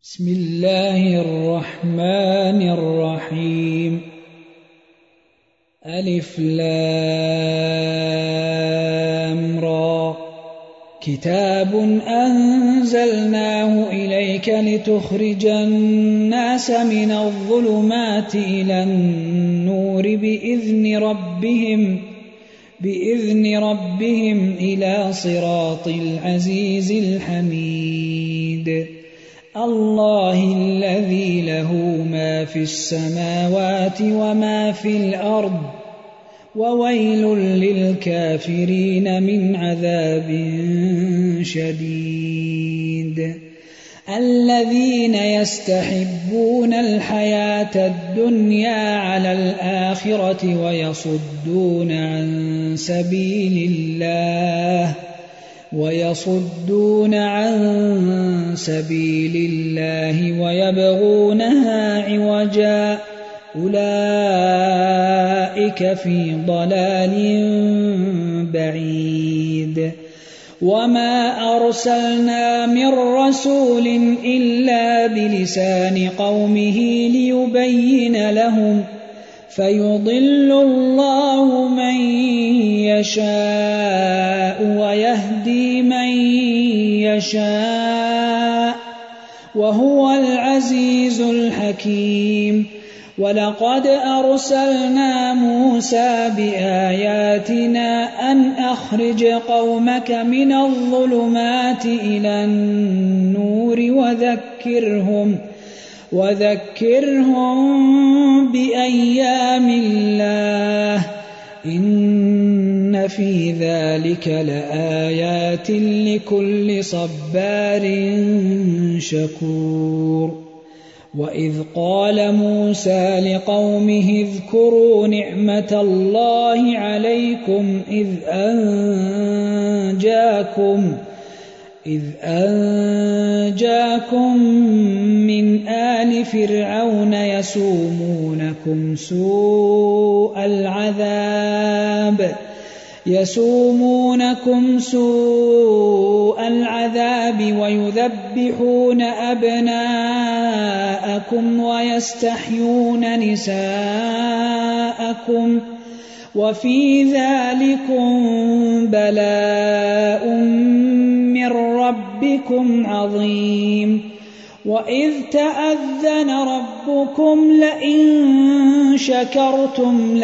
بسم الله الرحمن الرحيم. ألف لام را. كتاب أنزلناه إليك لتخرج الناس من الظلمات إلى النور بإذن ربهم إلى صراط العزيز الحميد. الله الذي له ما في السماوات وما في الأرض وويل للكافرين من عذاب شديد. الذين يستحبون الحياة الدنيا على الآخرة ويصدون عن سبيل الله ويبغونها عوجا أولئك في ضلال بعيد. وما أرسلنا من رسول إلا بلسان قومه ليبين لهم فيضل الله من يشاء ويهدي من يشاء وهو العزيز الحكيم. ولقد أرسلنا موسى بآياتنا أن أخرج قومك من الظلمات إلى النور وذكرهم بأيام الله إن في ذلك لآيات لكل صبار شكور. وإذ قال موسى لقومه اذكروا نعمة الله عليكم إذ أنجاكم من آل فرعون يسومونكم سوء العذاب ويذبحون أبناءكم ويستحيون نساءكم وفي ذلكم بلاء من ربكم عظيم. وإذ تأذن ربكم لئن شكرتم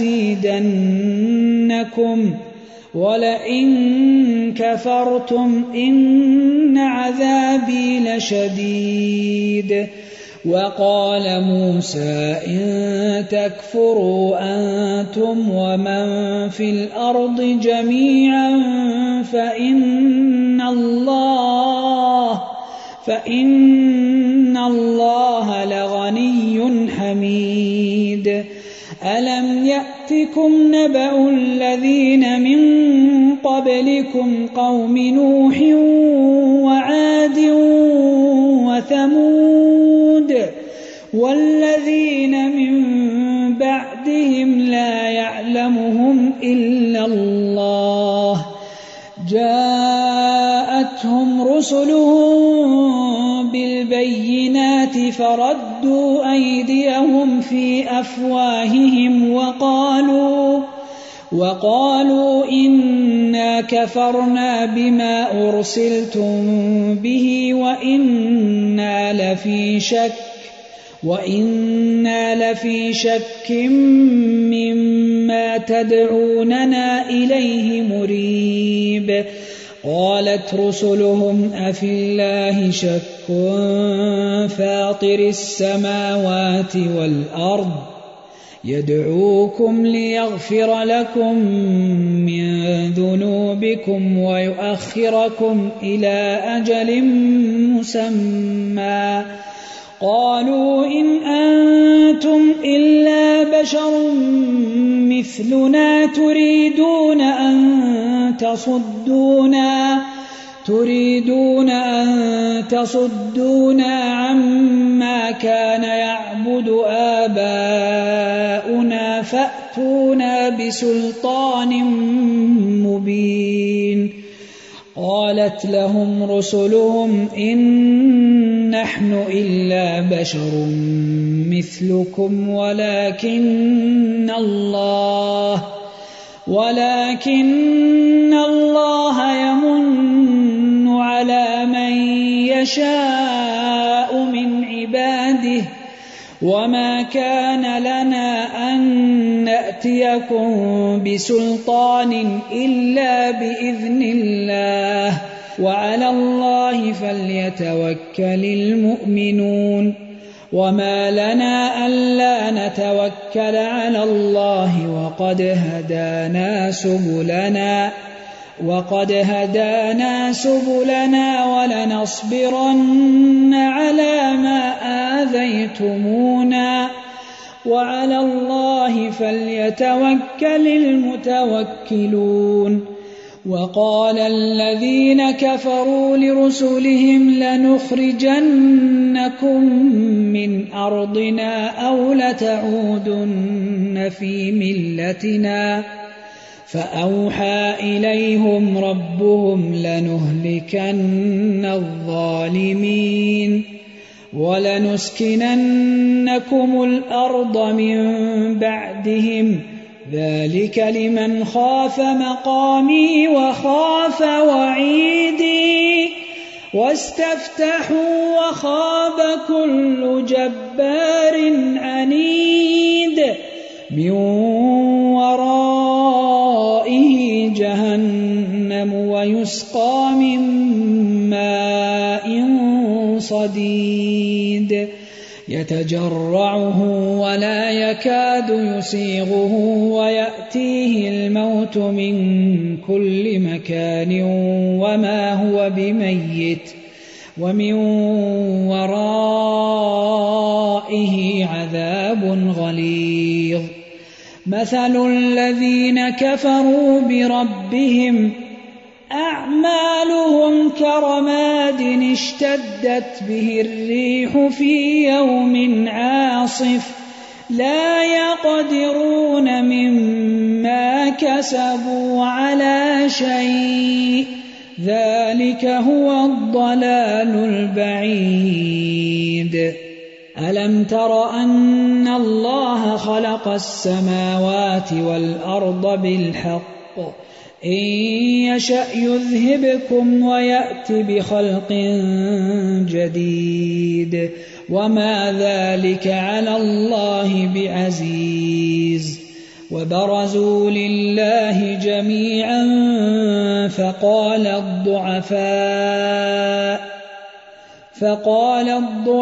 لأزيدنكم ولئن كفرتم إن عذابي لشديد. وقال موسى إن تكفروا أنتم ومن في الأرض جميعا فإن الله لغني حميد. ألم يأتكم نبأ الذين من قبلكم قوم نوح وعاد وثمود والذين من بعدهم لا يعلمهم إلا الله جاءتهم رسلهم بالبينات فردوا أيديهم في أفواههم وقالوا إنا كفرنا بما أرسلتم به وإنا لفي شك مما تدعوننا إليه مريب. قالت رسلهم أفي الله شك فاطر السماوات والأرض يدعوكم ليغفر لكم من ذنوبكم ويؤخركم إلى أجل مسمى. قالوا إن أنتم إلا بشر مثلنا تريدون أن تصدونا عما كان يعبد آباؤنا فأتونا بسلطان مبين. قالت لهم رسلهم إن نحن إلا بشر مثلكم ولكن الله يمن على من يشاء من عباده وما كان لنا أن نأتيكم بسلطان إلا بإذن الله وعلى الله فليتوكل المؤمنون وما لنا ألا نتوكل على الله وقد هدانا سبلنا ولنصبرن على ما آذيتمونا وعلى الله فليتوكل المتوكلون وقال الذين كفروا لرسلهم لنخرجنكم من أرضنا أو لتعودن في ملتنا فأوحى إليهم ربهم لنهلكن الظالمين ولنسكننكم الأرض من بعدهم ذلك لمن خاف مقامي وخاف وعيدي واستفتحوا وخاب كل جبار عنيد من ورائه جهنم ويسقى من ماء صديد يتجرعه ولا يكاد يسيغه ويأتيه الموت من كل مكان وما هو بميت ومن ورائه عذاب غليظ مثل الذين كفروا بربهم أعمالهم كرماد اشتدت به الريح في يوم عاصف لا يقدرون مما كسبوا على شيء ذلك هو الضلال البعيد ألم تر أن الله خلق السماوات والأرض بالحق إن يشأ يذهبكم ويأت بخلق جديد وما ذلك على الله بعزيز وبرزوا لله جميعا فقال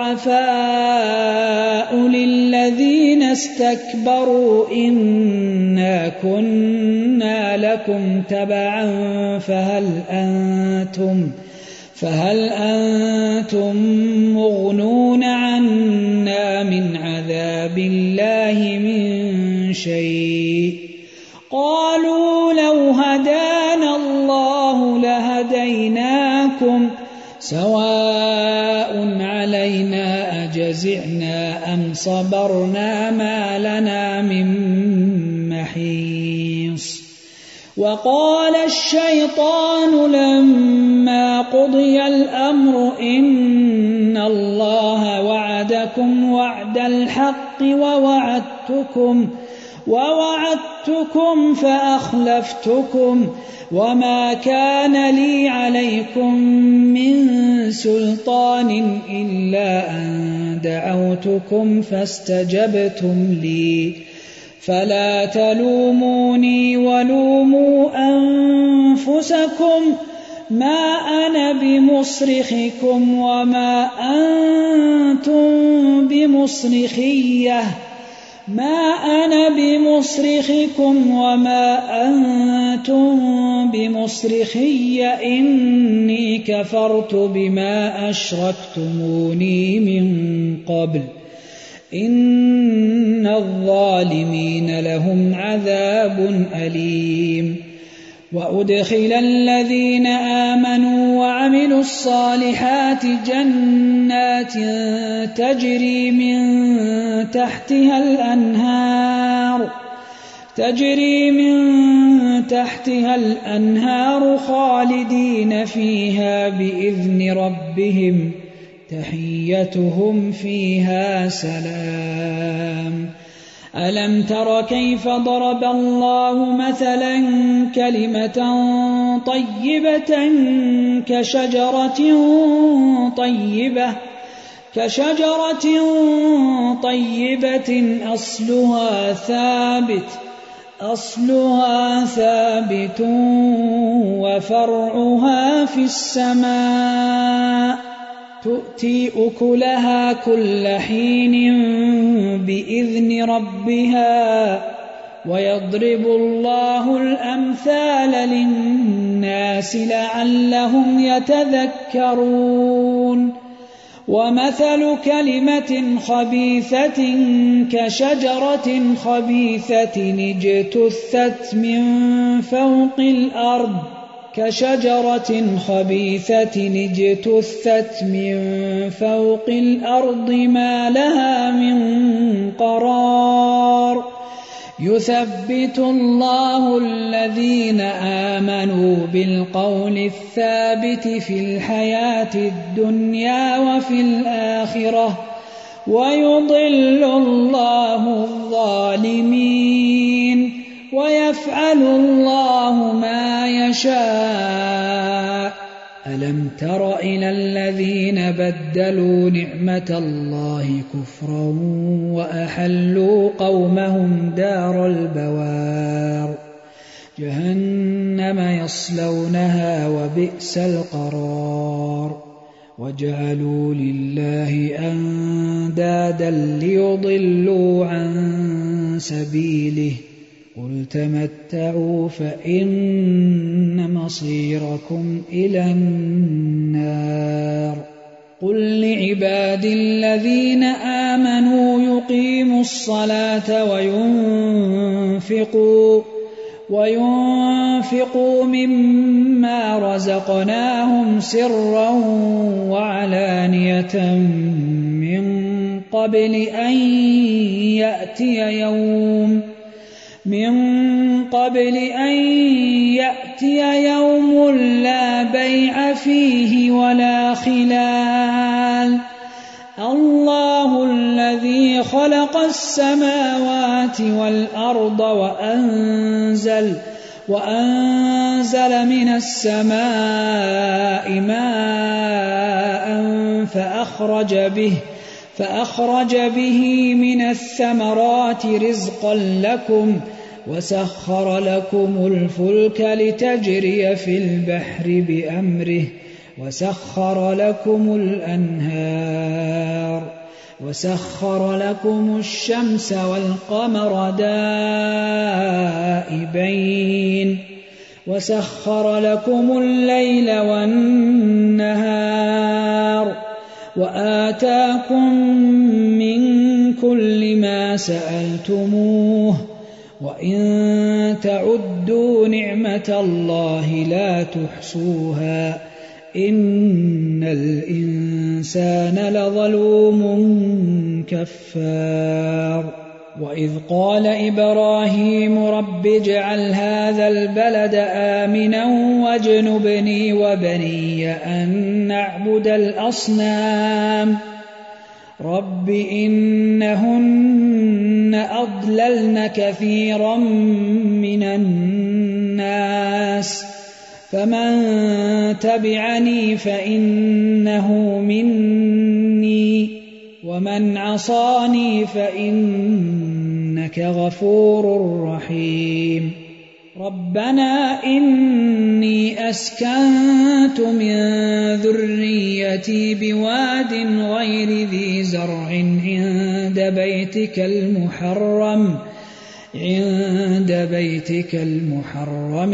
الضعفاء للذين استكبروا إنا كنا لكم تبعا فهل أنتم مغنون عنا من عذاب الله من شيء قالوا لو هدانا الله لهديناكم سواء علينا أجزعنا أم صبرنا ما لنا من محيص وقال الشيطان لما قضي الأمر إن الله وعدكم وعد الحق ووعدتكم فأخلفتكم وما كان لي عليكم من سلطان إلا أن دعوتكم فاستجبتم لي فلا تلوموني ولوموا أنفسكم ما أنا بمصرخكم وما أنتم بمصرخي إني كفرت بما أشركتموني من قبل إن الظالمين لهم عذاب أليم وأدخل الذين آمنوا وعملوا الصالحات جنات تجري من تحتها الأنهار خالدين فيها بإذن ربهم تحيتهم فيها سلام. ألم تر كيف ضرب الله مثلا كلمة طيبة كشجرة طيبة أصلها ثابت وفرعها في السماء تؤتي أكلها كل حين بإذن ربها ويضرب الله الأمثال للناس لعلهم يتذكرون. ومثل كلمة خبيثة كشجرة خبيثة اجتثت من فوق الأرض ما لها من قرار. يثبت الله الذين آمنوا بالقول الثابت في الحياة الدنيا وفي الآخرة ويضل الله الظالمين ويفعل الله ما يشاء. ألم تر إلى الذين بدلوا نعمة الله كفرا وأحلوا قومهم دار البوار جهنم يصلونها وبئس القرار. وجعلوا لله أندادا ليضلوا عن سبيله قل تمتعوا فإن مصيركم إلى النار. قل لعبادي الذين آمنوا يقيموا الصلاة وينفقوا مما رزقناهم سرا وعلانية من قبل أن يأتي يوم لا بيع فيه ولا خلال. الله الذي خلق السماوات والأرض وأنزل من السماء ماء فأخرج به من الثمرات رزقا لكم وسخر لكم الفلك لتجري في البحر بأمره وسخر لكم الأنهار وسخر لكم الشمس والقمر دائبين وسخر لكم الليل والنهار وآتاكم من كل ما سألتموه وإن تعدوا نعمة الله لا تحصوها إن الإنسان لظلوم كفار. وإذ قال إبراهيم رب اجعل هذا البلد آمنا واجنبني وبني أن نعبد الأصنام رب إنهن أضللن كثيرا من الناس فمن تبعني فإنه مني ومن عصاني فإنك غفور رحيم. ربنا إني أسكنت من ذريتي بواد غير ذي زرع عند بيتك المحرم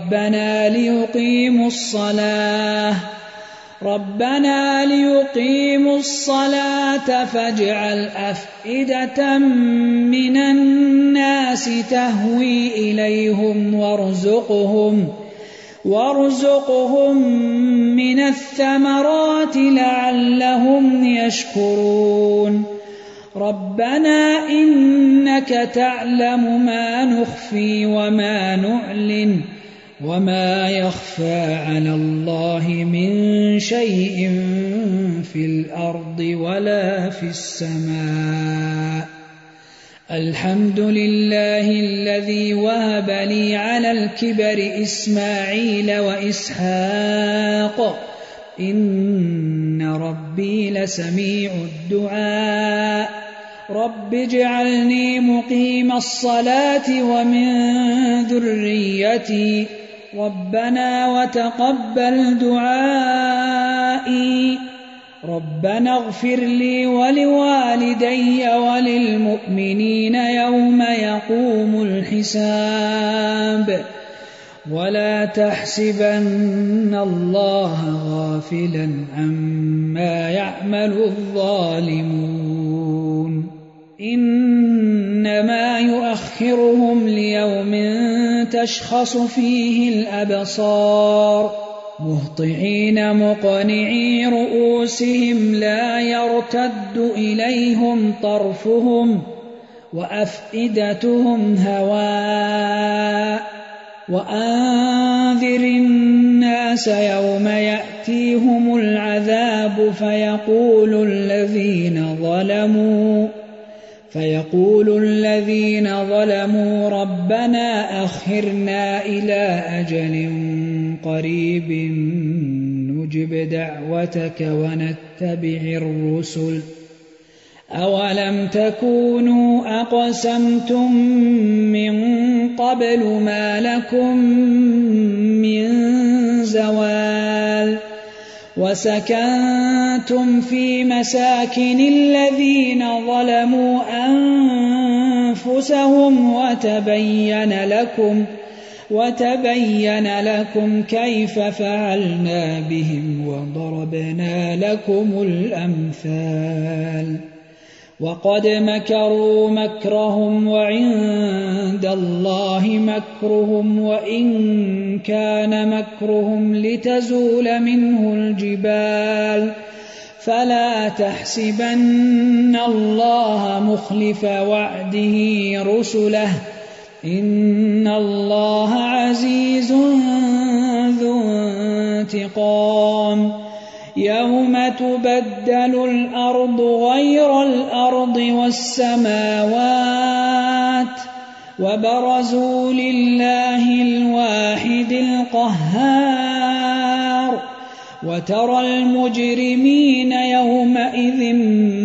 ربنا ليقيموا الصلاة فاجعل أفئدة من الناس تهوي إليهم وارزقهم من الثمرات لعلهم يشكرون. ربنا إنك تعلم ما نخفي وما نعلن وما يخفى على الله من شيء في الأرض ولا في السماء. الحمد لله الذي وهب لي على الكبر إسماعيل وإسحاق إن ربي لسميع الدعاء. رب اجعلني مقيم الصلاة ومن ذريتي ربنا وتقبل دعائي. ربنا اغفر لي ولوالدي وللمؤمنين يوم يقوم الحساب. ولا تحسبن الله غافلا عما يعمل الظالمون إنما يؤخرهم ليوم تشخص فيه الأبصار مهطعين مقنعي رؤوسهم لا يرتد إليهم طرفهم وأفئدتهم هواء. وأنذر الناس يوم يأتيهم العذاب فيقول الذين ظلموا ربنا أخرنا إلى أجل قريب نجب دعوتك ونتبع الرسل أولم تكونوا أقسمتم من قبل ما لكم من زوال. وسكنتم في مساكن الذين ظلموا أنفسهم وتبين لكم كيف فعلنا بهم وضربنا لكم الأمثال. وقد مكروا مكرهم وعند الله مكرهم وإن كان مكرهم لتزول منه الجبال. فلا تحسبن الله مخلف وعده رسله إن الله عزيز ذو انتقام. يوم تبدل الأرض غير الأرض والسماوات وبرزوا لله الواحد القهار. وترى المجرمين يومئذ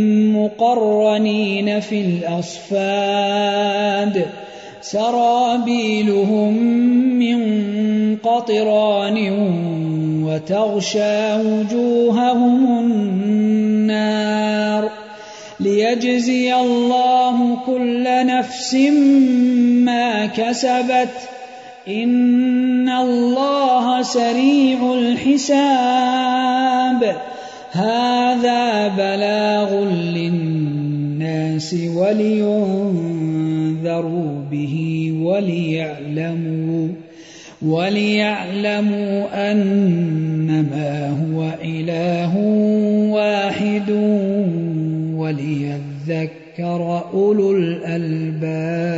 مقرنين في الأصفاد سرابيلهم من قطران وتغشى وجوههم النار ليجزي الله كل نفس ما كسبت إن الله سريع الحساب. هذا بلاغ للناس ولينذروا به وليعلموا أنما هو إله واحد وليذكر أولو الألباب.